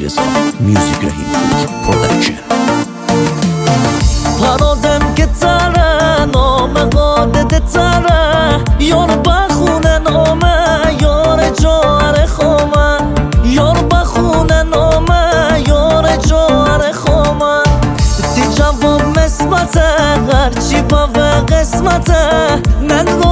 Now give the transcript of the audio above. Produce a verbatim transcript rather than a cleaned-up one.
علیرضا میوزیک رحیم پور پروداکشن. پرادم که تره نام قادت تره یار بخونه نامه یار جار خومه یار بخونه نامه یار جار خومه تی جواب مسمته هرچی با قسمته من